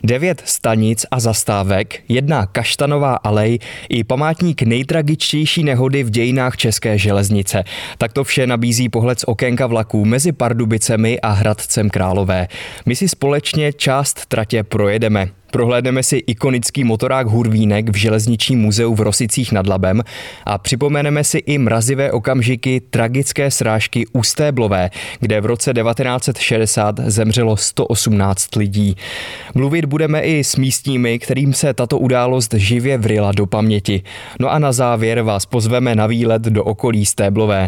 9 stanic a zastávek, 1 kaštanová alej i památník nejtragičtější nehody v dějinách české železnice. Tak to vše nabízí pohled z okénka vlaků mezi Pardubicemi a Hradcem Králové. My si společně část tratě projedeme. Prohlédneme si ikonický motorák Hurvínek v Železničním muzeu v Rosicích nad Labem a připomeneme si i mrazivé okamžiky tragické srážky u Stéblové, kde v roce 1960 zemřelo 118 lidí. Mluvit budeme i s místními, kterým se tato událost živě vryla do paměti. No a na závěr vás pozveme na výlet do okolí Stéblové.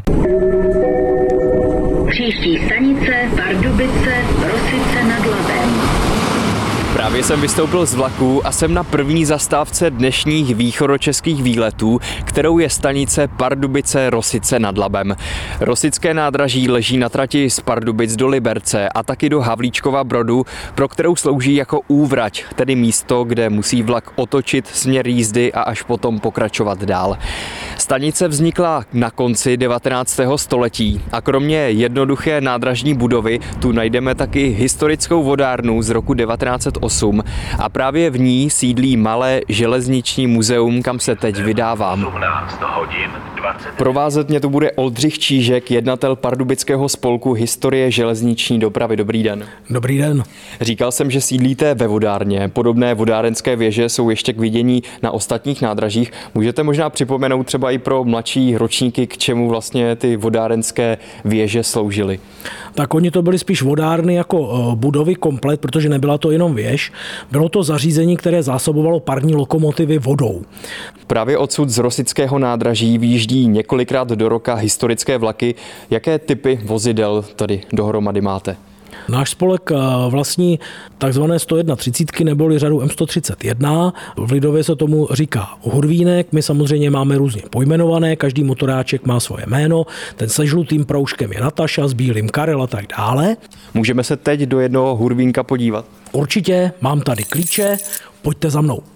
Příští stanice Pardubice, Rosice nad Labem. Právě jsem vystoupil z vlaku a jsem na první zastávce dnešních východočeských výletů, kterou je stanice Pardubice Rosice nad Labem. Rosické nádraží leží na trati z Pardubic do Liberce a taky do Havlíčkova Brodu, pro kterou slouží jako úvrať, tedy místo, kde musí vlak otočit směr jízdy a až potom pokračovat dál. Stanice vznikla na konci 19. století a kromě jednoduché nádražní budovy tu najdeme taky historickou vodárnu z roku 1908 a právě v ní sídlí malé železniční muzeum, kam se teď vydávám. Provázet mě tu bude Oldřich Čížek, jednatel Pardubického spolku historie železniční dopravy. Dobrý den. Dobrý den. Říkal jsem, že sídlíte ve vodárně. Podobné vodárenské věže jsou ještě k vidění na ostatních nádražích. Můžete možná připomenout třeba i pro mladší ročníky, k čemu vlastně ty vodárenské věže sloužily? Tak oni to byly spíš vodárny jako budovy komplet, protože nebyla to jenom věž. Bylo to zařízení, které zásobovalo parní lokomotivy vodou. Právě odsud z Rosického nádraží vyjíždí několikrát do roka historické vlaky. Jaké typy vozidel tady dohromady máte? Náš spolek vlastní takzvané 131 neboli řadu M131. V lidově se tomu říká Hurvínek. My samozřejmě máme různě pojmenované, každý motoráček má svoje jméno. Ten se žlutým proužkem je Nataša, s bílým Karel a tak dále. Můžeme se teď do jednoho Hurvínka podívat? Určitě, mám tady klíče, pojďte za mnou.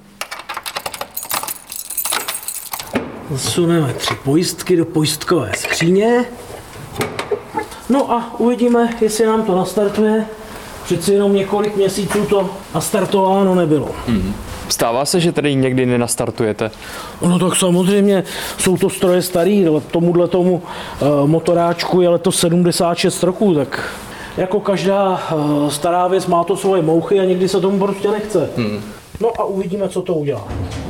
Zasuneme 3 pojistky do pojistkové skříně. No a uvidíme, jestli nám to nastartuje. Přeci jenom několik měsíců to nastartováno nebylo. Stává se, že tady někdy nenastartujete? No tak samozřejmě, jsou to stroje starý, tomu motoráčku je letos 76 roků, tak jako každá stará věc má to svoje mouchy a někdy se tomu prostě nechce. No a uvidíme, co to udělá.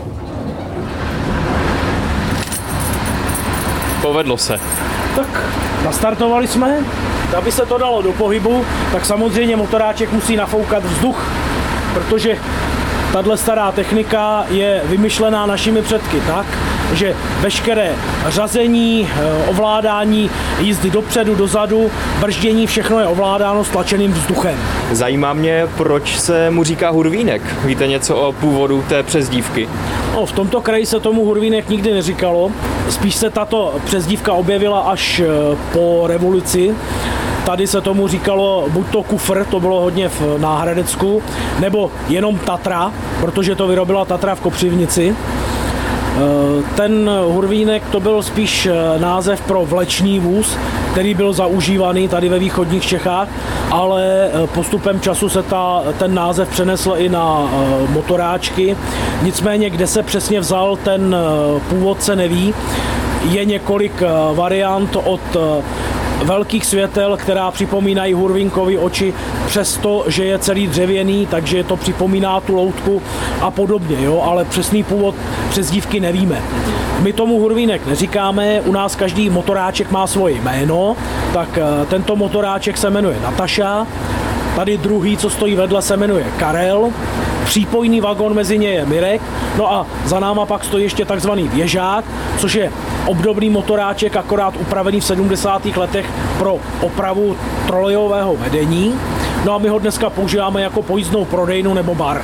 Povedlo se. Tak nastartovali jsme, aby se to dalo do pohybu, tak samozřejmě motoráček musí nafoukat vzduch, protože tahle stará technika je vymyšlená našimi předky tak, že veškeré řazení, ovládání jízdy dopředu, dozadu, brždění, všechno je ovládáno stlačeným vzduchem. Zajímá mě, proč se mu říká Hurvínek. Víte něco o původu té přezdívky? No, v tomto kraji se tomu Hurvínek nikdy neříkalo. Spíš se tato přezdívka objevila až po revoluci. Tady se tomu říkalo buď to kufr, to bylo hodně v Náhradecku, nebo jenom Tatra, protože to vyrobila Tatra v Kopřivnici. Ten Hurvínek to byl spíš název pro vlečný vůz, který byl zaužívaný tady ve východních Čechách, ale postupem času se ten název přenesl i na motoráčky. Nicméně, kde se přesně vzal ten původ, se neví. Je několik variant od velkých světel, která připomínají Hurvínkovy oči, přesto, že je celý dřevěný, takže to připomíná tu loutku a podobně, jo? Ale přesný původ přezdívky nevíme. My tomu Hurvínek neříkáme, u nás každý motoráček má svoje jméno, tak tento motoráček se jmenuje Nataša, tady druhý, co stojí vedle, se jmenuje Karel, přípojný vagon mezi ně je Mirek, no a za náma pak stojí ještě takzvaný věžák, což je obdobný motoráček, akorát upravený v 70. letech pro opravu trolejového vedení. No a my ho dneska používáme jako pojízdnou prodejnu nebo bar.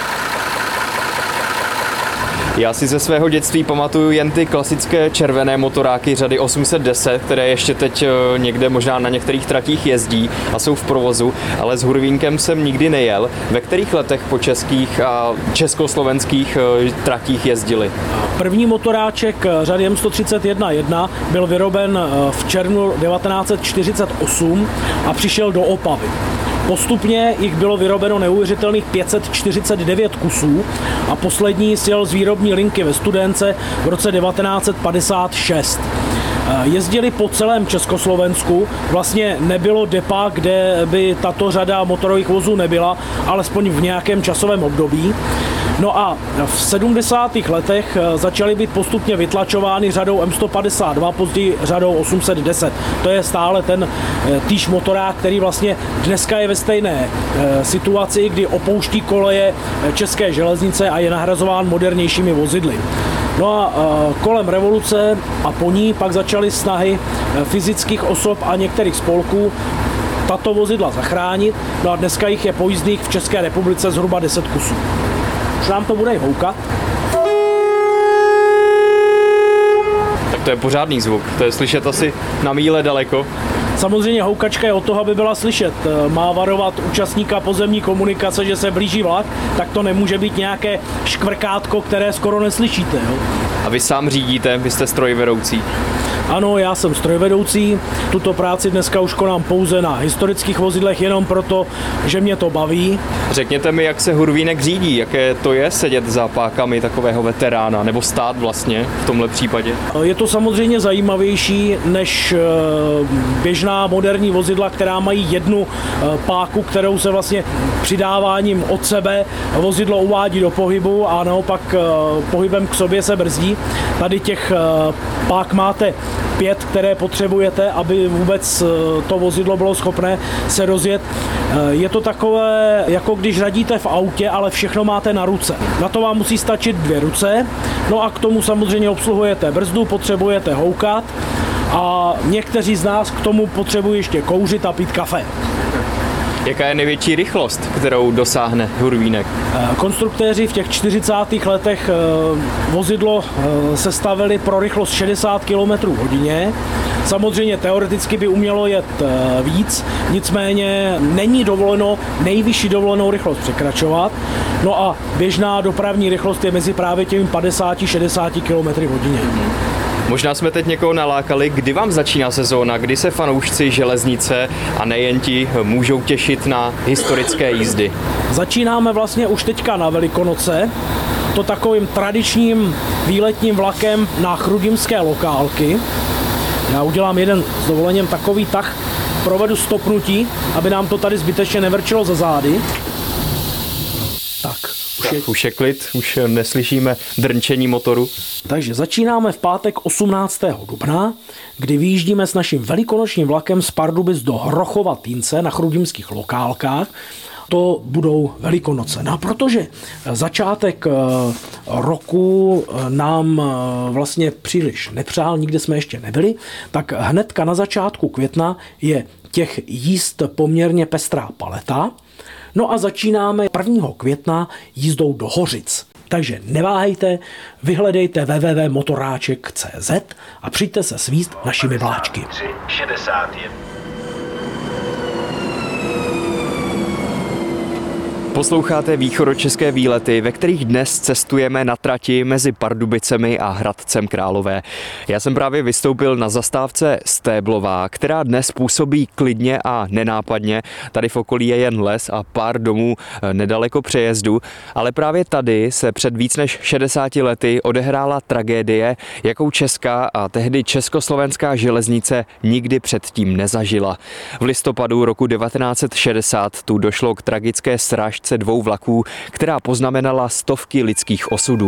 Já si ze svého dětství pamatuju jen ty klasické červené motoráky řady 810, které ještě teď někde možná na některých tratích jezdí a jsou v provozu, ale s Hurvínkem jsem nikdy nejel. Ve kterých letech po českých a československých tratích jezdili? První motoráček řady M131 byl vyroben v červnu 1948 a přišel do Opavy. Postupně jich bylo vyrobeno neuvěřitelných 549 kusů a poslední sjel z výrobní linky ve Studénce v roce 1956. Jezdili po celém Československu, vlastně nebylo depa, kde by tato řada motorových vozů nebyla, alespoň v nějakém časovém období. No a v 70. letech začaly být postupně vytlačovány řadou M152, později řadou 810. To je stále ten týž motorák, který vlastně dneska je ve stejné situaci, kdy opouští koleje České železnice a je nahrazován modernějšími vozidly. No a kolem revoluce a po ní pak začaly snahy fyzických osob a některých spolků tato vozidla zachránit. No a dneska jich je pojízdných v České republice zhruba 10 kusů. Už nám to bude houkat. Tak to je pořádný zvuk, to je slyšet asi na míle daleko. Samozřejmě houkačka je od toho, aby byla slyšet. Má varovat účastníka pozemní komunikace, že se blíží vlak, tak to nemůže být nějaké škvrkátko, které skoro neslyšíte. Jo? A vy sám řídíte, vy jste strojvedoucí. Ano, já jsem strojvedoucí. Tuto práci dneska už konám pouze na historických vozidlech jenom proto, že mě to baví. Řekněte mi, jak se Hurvínek řídí, jaké to je sedět za pákami takového veterána, nebo stát vlastně v tomhle případě? Je to samozřejmě zajímavější než běžná moderní vozidla, která mají jednu páku, kterou se vlastně přidáváním od sebe vozidlo uvádí do pohybu a naopak pohybem k sobě se brzdí. Tady těch pák máte 5, které potřebujete, aby vůbec to vozidlo bylo schopné se rozjet. Je to takové, jako když radíte v autě, ale všechno máte na ruce. Na to vám musí stačit 2 ruce, no a k tomu samozřejmě obsluhujete brzdu, potřebujete houkat a někteří z nás k tomu potřebují ještě kouřit a pít kafe. Jaká je největší rychlost, kterou dosáhne Hurvínek? Konstruktéři v těch 40. letech vozidlo sestavili pro rychlost 60 km/h. Samozřejmě teoreticky by umělo jet víc, nicméně není dovoleno nejvyšší dovolenou rychlost překračovat. No a běžná dopravní rychlost je mezi právě těmi 50-60 km/h. Možná jsme teď někoho nalákali, kdy vám začíná sezóna, kdy se fanoušci železnice a nejen ti můžou těšit na historické jízdy. Začínáme vlastně už teďka na Velikonoce, to takovým tradičním výletním vlakem na chrudimské lokálky. Já udělám jeden s dovolením takový tah, provedu stopnutí, aby nám to tady zbytečně nevrčilo za zády. Tak. Už je klid, už neslyšíme drnčení motoru. Takže začínáme v pátek 18. dubna, kdy vyjíždíme s naším velikonočním vlakem z Pardubic do Hrochova-Týnce na chrudimských lokálkách. To budou Velikonoce. No a protože začátek roku nám vlastně příliš nepřál, nikde jsme ještě nebyli, tak hnedka na začátku května je těch jízd poměrně pestrá paleta. No a začínáme 1. května jízdou do Hořic. Takže neváhejte, vyhledejte www.motoráček.cz a přijďte se svízt našimi vláčky. 61. Posloucháte východočeské výlety, ve kterých dnes cestujeme na trati mezi Pardubicemi a Hradcem Králové. Já jsem právě vystoupil na zastávce Stéblová, která dnes působí klidně a nenápadně. Tady v okolí je jen les a pár domů nedaleko přejezdu, ale právě tady se před víc než 60 lety odehrála tragédie, jakou česká a tehdy československá železnice nikdy předtím nezažila. V listopadu roku 1960 tu došlo k tragické srážce 2 vlaků, která poznamenala stovky lidských osudů.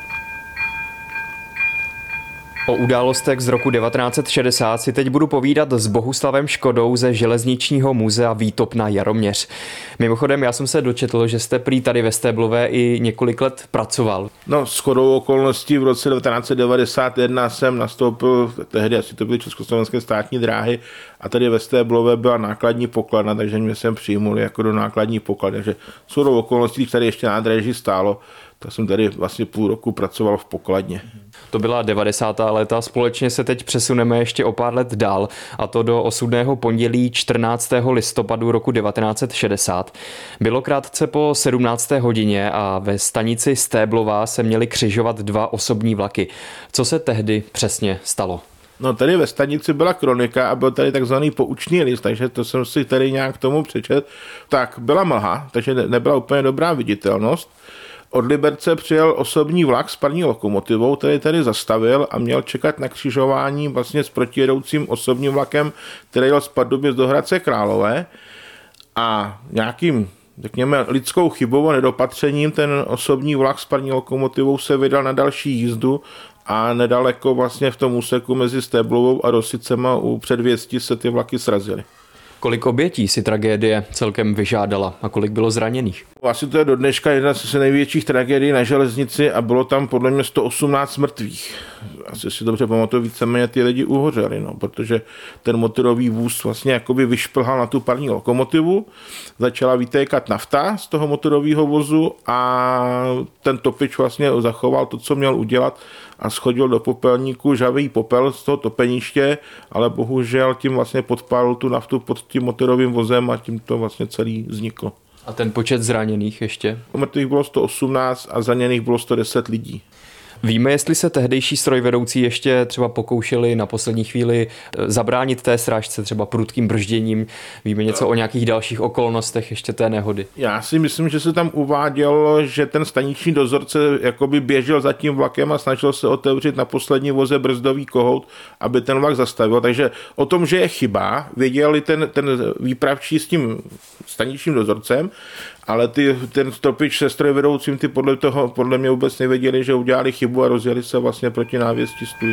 O událostech z roku 1960 si teď budu povídat s Bohuslavem Škodou ze Železničního muzea Výtopna Jaroměř. Mimochodem, já jsem se dočetl, že jste prý tady ve Stéblové i několik let pracoval. No, shodou okolností v roce 1991 jsem nastoupil, tehdy asi to byly Československé státní dráhy, a tady ve Stéblové byla nákladní pokladna, takže mě sem přijmuli jako do nákladní pokladny. Takže shodou okolností, tady ještě nádraží stálo, tak jsem tady vlastně půl roku pracoval v pokladně. To byla 90. léta, společně se teď přesuneme ještě o pár let dál, a to do osudného pondělí 14. listopadu roku 1960. Bylo krátce po 17. hodině a ve stanici Stéblová se měly křižovat 2 osobní vlaky. Co se tehdy přesně stalo? No tady ve stanici byla kronika a byl tady takzvaný poučný list, takže to jsem si tady nějak tomu přečet. Tak byla mlha, takže nebyla úplně dobrá viditelnost. Od Liberce přijel osobní vlak s parní lokomotivou, který tady zastavil a měl čekat na křižování vlastně s protijedoucím osobním vlakem, který jel z Pardubic do Hradce Králové. A nějakým, řekněme, lidskou chybou a nedopatřením ten osobní vlak s parní lokomotivou se vydal na další jízdu a nedaleko vlastně v tom úseku mezi Stéblovou a Rosicema u Předvěstí se ty vlaky srazily. Kolik obětí si tragédie celkem vyžádala a kolik bylo zraněných? Asi to je do dneška jedna z největších tragédií na železnici a bylo tam podle mě 118 mrtvých. Asi si dobře pamatuju, víceméně ty lidi uhořeli, no, protože ten motorový vůz vlastně jakoby vyšplhal na tu parní lokomotivu, začala vytékat nafta z toho motorového vozu a ten topič vlastně zachoval to, co měl udělat a schodil do popelníku žhavý popel z toho topeniště, ale bohužel tím vlastně podpálil tu naftu pod tím motorovým vozem a tím to vlastně celý vzniklo. A ten počet zraněných ještě? Mrtvých bylo 118 a zraněných bylo 110 lidí. Víme, jestli se tehdejší strojvedoucí ještě třeba pokoušeli na poslední chvíli zabránit té srážce třeba prudkým bržděním? Víme něco o nějakých dalších okolnostech ještě té nehody? Já si myslím, že se tam uvádělo, že ten staniční dozorce jakoby běžel za tím vlakem a snažil se otevřít na poslední voze brzdový kohout, aby ten vlak zastavil. Takže o tom, že je chyba, věděli ten výpravčí s tím staničním dozorcem, ale ten stopič se strojvedoucím ty podle mě vůbec nevěděli, že udělali chybu a rozjeli se vlastně proti návěstí Stůj.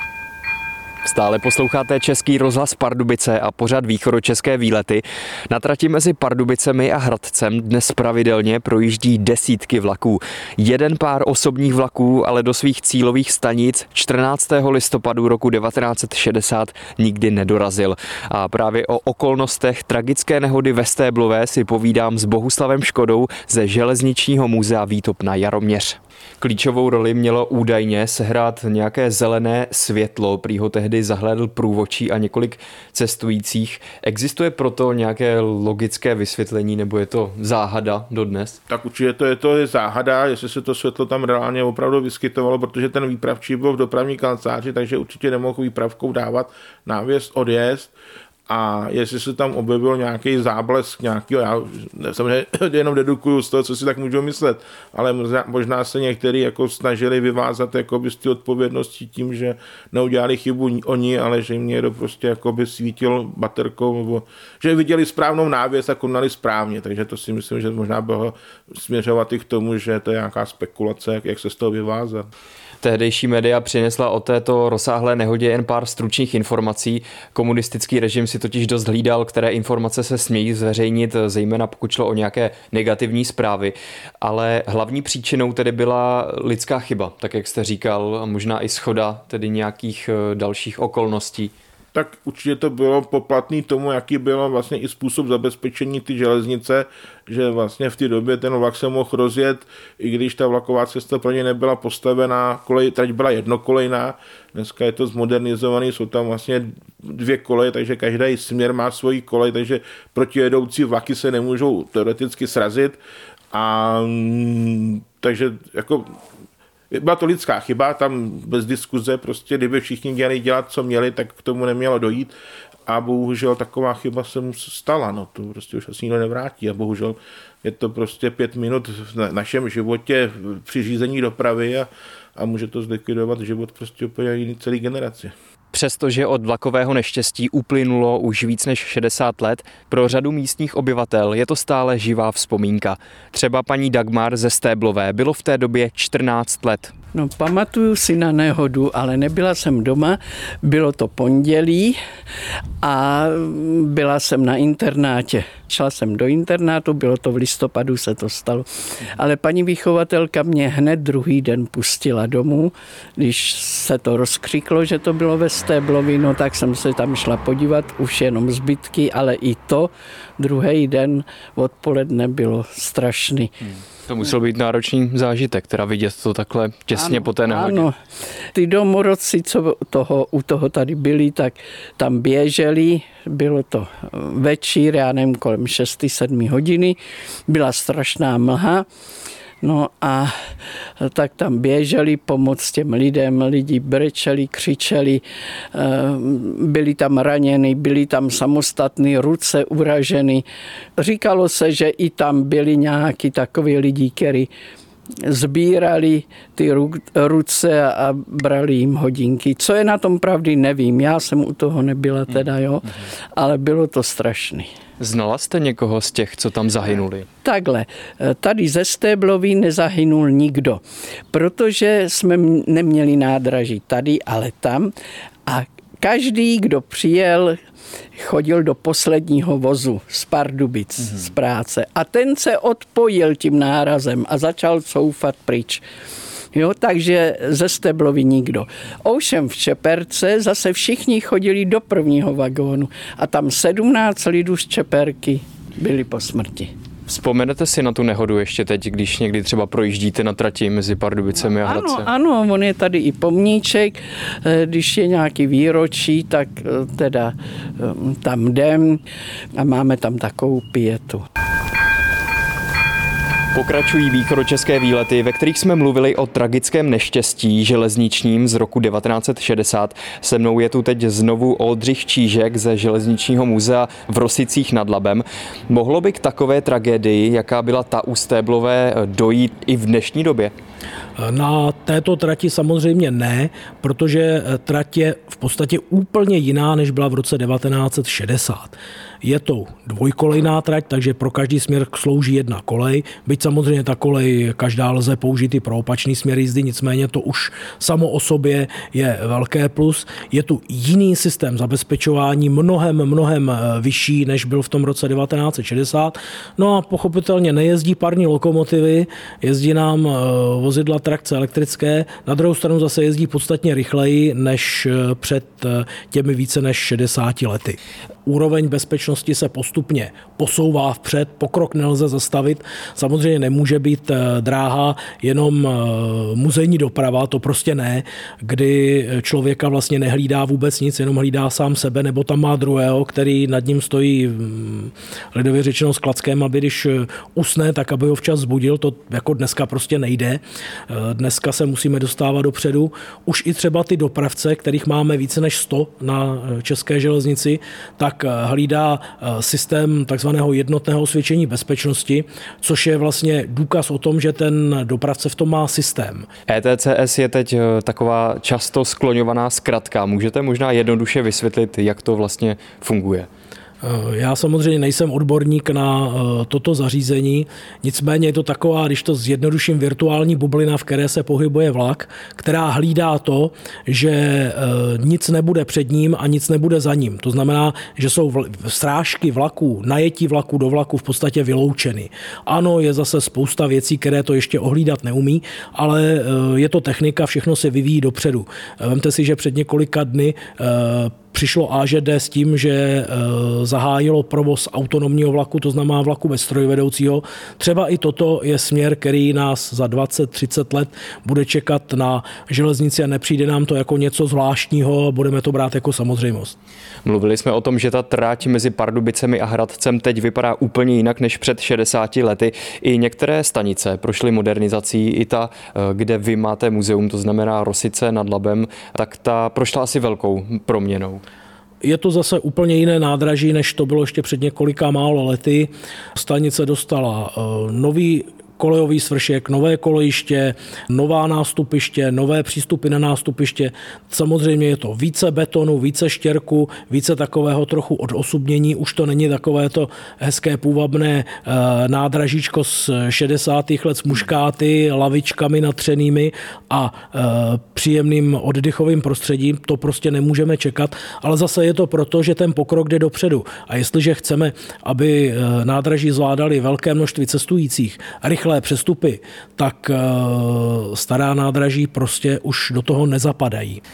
Stále posloucháte Český rozhlas Pardubice a pořad východočeské výlety. Na trati mezi Pardubicemi a Hradcem dnes pravidelně projíždí desítky vlaků. Jeden pár osobních vlaků ale do svých cílových stanic 14. listopadu roku 1960 nikdy nedorazil. A právě o okolnostech tragické nehody ve Stéblové si povídám s Bohuslavem Škodou ze Železničního muzea Výtop na Jaroměř. Klíčovou roli mělo údajně sehrát nějaké zelené světlo, prý ho tehdy zahlédl průvodčí a několik cestujících. Existuje proto nějaké logické vysvětlení, nebo je to záhada dodnes? Tak určitě to je záhada, jestli se to světlo tam reálně opravdu vyskytovalo, protože ten výpravčí byl v dopravní kanceláři, takže určitě nemohl výpravkou dávat návěst, odjezd. A jestli se tam objevil nějaký záblesk nějakého, já samozřejmě jenom dedukuju z toho, co si tak můžu myslet, ale možná se někteří jako snažili vyvázat jakoby z té odpovědnosti tím, že neudělali chybu oni, ale že jim někdo prostě jakoby svítil baterkou, nebo že viděli správnou návěst a konali správně, takže to si myslím, že možná bylo směřovat i k tomu, že to je nějaká spekulace, jak se z toho vyvázat. Tehdejší média přinesla o této rozsáhlé nehodě jen pár stručných informací. Komunistický režim si totiž dost hlídal, které informace se smějí zveřejnit, zejména pokud šlo o nějaké negativní zprávy. Ale hlavní příčinou tedy byla lidská chyba, tak jak jste říkal, a možná i shoda tedy nějakých dalších okolností. Tak určitě to bylo poplatný tomu, jaký byl vlastně i způsob zabezpečení ty železnice, že vlastně v té době ten vlak se mohl rozjet, i když ta vlaková cesta pro ně nebyla postavená, trať byla jednokolejná, dneska je to zmodernizovaný, jsou tam vlastně 2 koleje, takže každý směr má svoji kolej, takže protijedoucí vlaky se nemůžou teoreticky srazit a takže jako byla to lidská chyba, tam bez diskuze, prostě kdyby všichni měli dělat, co měli, tak k tomu nemělo dojít a bohužel taková chyba se mu stala, no to prostě už asi nikdo nevrátí a bohužel je to prostě 5 minut v našem životě při řízení dopravy a může to zlikvidovat život prostě úplně celý generaci. Přestože od vlakového neštěstí uplynulo už víc než 60 let, pro řadu místních obyvatel je to stále živá vzpomínka. Třeba paní Dagmar ze Stéblové bylo v té době 14 let. No, pamatuju si na nehodu, ale nebyla jsem doma, bylo to pondělí a byla jsem na internátě. Šla jsem do internátu, bylo to v listopadu, se to stalo. Ale paní vychovatelka mě hned druhý den pustila domů, když se to rozkřiklo, že to bylo ve Stéblovi, no tak jsem se tam šla podívat, už jenom zbytky, ale i to druhý den odpoledne bylo strašný. To musel být náročný zážitek, teda vidět to takhle těsně po té nehodě. Ano, ty domorodci, co u toho tady byli, tak tam běželi, bylo to večír, já nevím, kolem 6-7 hodiny, byla strašná mlha, No a tak tam běželi pomoct těm lidem, lidi brečeli, křičeli, byli tam raněni, byli tam samostatní, ruce uraženy. Říkalo se, že i tam byli nějaký takový lidi, kteří sbírali ty ruce a brali jim hodinky. Co je na tom pravdy, nevím. Já jsem u toho nebyla teda, jo, ale bylo to strašný. Znala jste někoho z těch, co tam zahynuli? Takhle, tady ze Stébloví nezahynul nikdo, protože jsme neměli nádraží tady, ale tam a každý, kdo přijel, chodil do posledního vozu z Pardubic, z práce. A ten se odpojil tím nárazem a začal coufat pryč. Jo, takže ze Stéblovi nikdo. Ovšem v Čeperce zase všichni chodili do prvního vagónu a tam 17 lidů z Čeperky byli po smrti. Vzpomenete si na tu nehodu ještě teď, když někdy třeba projíždíte na trati mezi Pardubicemi a Hradcem? Ano, on je tady i pomníček, když je nějaký výročí, tak teda tam jdem a máme tam takovou pietu. Pokračují východočeské výlety, ve kterých jsme mluvili o tragickém neštěstí železničním z roku 1960. Se mnou je tu teď znovu Oldřich Čížek ze Železničního muzea v Rosicích nad Labem. Mohlo by k takové tragédii, jaká byla ta u Stéblové, dojít i v dnešní době? Na této trati samozřejmě ne, protože trať je v podstatě úplně jiná, než byla v roce 1960. Je to dvojkolejná trať, takže pro každý směr slouží jedna kolej. Byť samozřejmě ta kolej každá lze použít i pro opačný směr jízdy, nicméně to už samo o sobě je velké plus. Je tu jiný systém zabezpečování, mnohem vyšší, než byl v tom roce 1960. No a pochopitelně nejezdí parní lokomotivy, jezdí nám vozidla trakce elektrické. Na druhou stranu zase jezdí podstatně rychleji než před těmi více než 60 lety. Úroveň bezpečnosti se postupně posouvá vpřed, pokrok nelze zastavit. Samozřejmě nemůže být dráha jenom muzejní doprava, to prostě ne, kdy člověka vlastně nehlídá vůbec nic, jenom hlídá sám sebe, nebo tam má druhého, který nad ním stojí lidově řečeno s klackem, aby když usne, tak aby ho včas zbudil. To jako dneska prostě nejde. Dneska se musíme dostávat dopředu. Už i třeba ty dopravce, kterých máme více než 100 na české železnici, tak hlídá systém takzvaného jednotného osvědčení bezpečnosti, což je vlastně důkaz o tom, že ten dopravce v tom má systém. ETCS je teď taková často skloňovaná zkratka. Můžete možná jednoduše vysvětlit, jak to vlastně funguje? Já samozřejmě nejsem odborník na toto zařízení, nicméně je to taková, když to zjednoduším, virtuální bublina, v které se pohybuje vlak, která hlídá to, že nic nebude před ním a nic nebude za ním. To znamená, že jsou srážky vlaků, najetí vlaku do vlaku v podstatě vyloučeny. Ano, je zase spousta věcí, které to ještě ohlídat neumí, ale je to technika, všechno se vyvíjí dopředu. Vemte si, že před několika dny přišlo AŽD s tím, že zahájilo provoz autonomního vlaku, to znamená vlaku bez strojvedoucího. Třeba i toto je směr, který nás za 20-30 let bude čekat na železnici a nepřijde nám to jako něco zvláštního a budeme to brát jako samozřejmost. Mluvili jsme o tom, že ta trať mezi Pardubicemi a Hradcem teď vypadá úplně jinak než před 60 lety. I některé stanice prošly modernizací, i ta, kde vy máte muzeum, to znamená Rosice nad Labem, tak ta prošla asi velkou proměnou. Je to zase úplně jiné nádraží, než to bylo ještě před několika málo lety. Stanice dostala nový kolejový svršek, nové kolejiště, nová nástupiště, nové přístupy na nástupiště. Samozřejmě je to více betonu, více štěrku, více takového trochu odosobnění. Už to není takové to hezké půvabné nádražíčko z 60. let s muškáty, lavičkami natřenými a příjemným oddychovým prostředím. To prostě nemůžeme čekat, ale zase je to proto, že ten pokrok jde dopředu. A jestliže chceme, aby nádraží zvládali velké množství cestujících, rychlé přestupy, tak stará nádraží prostě už do toho nezapadají.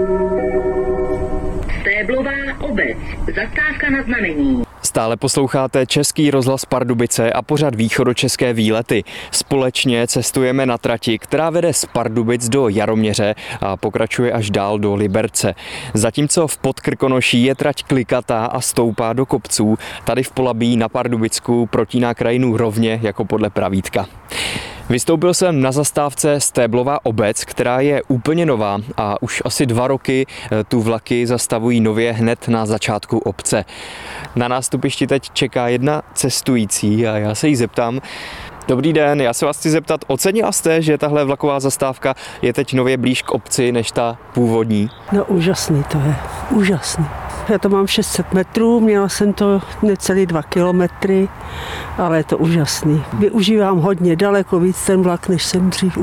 Stéblová obec, zastávka na znamení. Stále posloucháte Český rozhlas Pardubice a pořad východočeské výlety. Společně cestujeme na trati, která vede z Pardubic do Jaroměře a pokračuje až dál do Liberce. Zatímco v Podkrkonoší je trať klikatá a stoupá do kopců, tady v Polabí na Pardubicku protíná krajinu rovně jako podle pravítka. Vystoupil jsem na zastávce Stéblová obec, která je úplně nová a už asi 2 roky tu vlaky zastavují nově hned na začátku obce. Na nástupišti teď čeká jedna cestující a já se jí zeptám. Dobrý den, já se vás chci zeptat, ocenila jste, že tahle vlaková zastávka je teď nově blíž k obci než ta původní? No úžasný to je, úžasný. Já to mám 600 metrů, měla jsem to necelý 2 kilometry, ale je to úžasný. Využívám hodně, daleko víc ten vlak, než jsem dřív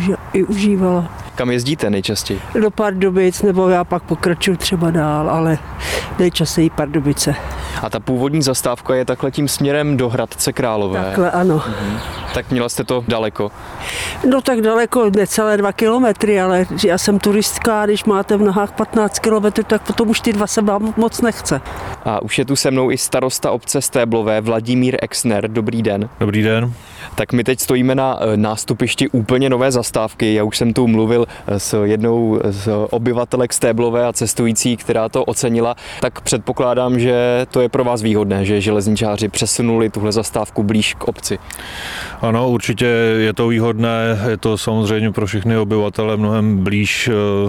užívala. Kam jezdíte nejčastěji? Do Pardubic, nebo já pak pokračuju třeba dál, ale nejčastěji Pardubice. A ta původní zastávka je takhle tím směrem do Hradce Králové. Takhle, ano. Tak měla jste to daleko? No tak daleko, necelé 2 kilometry, ale já jsem turistka, když máte v nohách 15 kilometrů, tak potom už ty 2 se vám moc nechce. A už je tu se mnou i starosta obce Stéblové Vladimír Exner. Dobrý den. Dobrý den. Tak my teď stojíme na nástupišti úplně nové zastávky. Já už jsem tu mluvil s jednou z obyvatelek Stéblové a cestující, která to ocenila. Tak předpokládám, že to je pro vás výhodné, že železničáři přesunuli tuhle zastávku blíž k obci. Ano, určitě je to výhodné. Je to samozřejmě pro všechny obyvatele mnohem blíž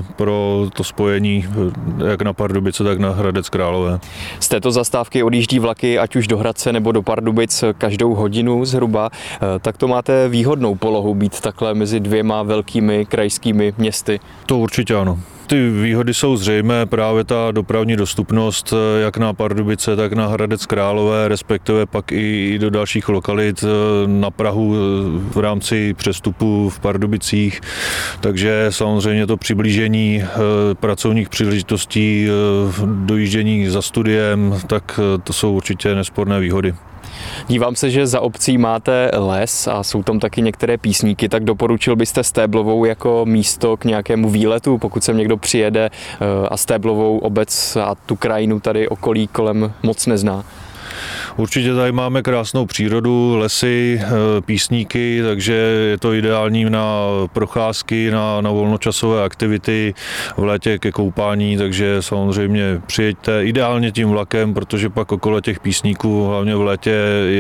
pro to spojení jak na Pardubice, tak na Hradec Králové. Z této zastávky odjíždí vlaky ať už do Hradce nebo do Pardubic každou hodinu zhruba. Tak to máte výhodnou polohu být takhle mezi 2 velkými krajskými městy. To určitě ano. Ty výhody jsou zřejmé, právě ta dopravní dostupnost jak na Pardubice, tak na Hradec Králové, respektive pak i do dalších lokalit na Prahu v rámci přestupu v Pardubicích. Takže samozřejmě to přiblížení pracovních příležitostí, dojíždění za studiem, tak to jsou určitě nesporné výhody. Dívám se, že za obcí máte les a jsou tam taky některé písníky, tak doporučil byste Stéblovou jako místo k nějakému výletu, pokud sem někdo přijede a Stéblovou obec a tu krajinu tady okolí kolem moc nezná? Určitě tady máme krásnou přírodu, lesy, písníky, takže je to ideální na procházky, na volnočasové aktivity, v létě ke koupání, takže samozřejmě přijeďte ideálně tím vlakem, protože pak okolo těch písníků, hlavně v létě,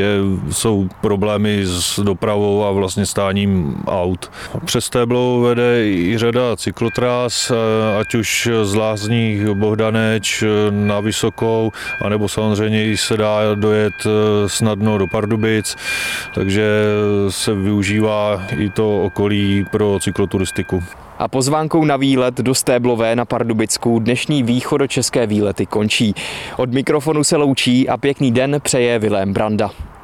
jsou problémy s dopravou a vlastně stáním aut. Přes Stéblovou vede i řada cyklotras, ať už z Lázní Bohdaneč na Vysokou, anebo samozřejmě i se dá dojet snadno do Pardubic, takže se využívá i to okolí pro cykloturistiku. A pozvánkou na výlet do Stéblové na Pardubicku dnešní východočeské výlety končí. Od mikrofonu se loučí a pěkný den přeje Vilém Branda.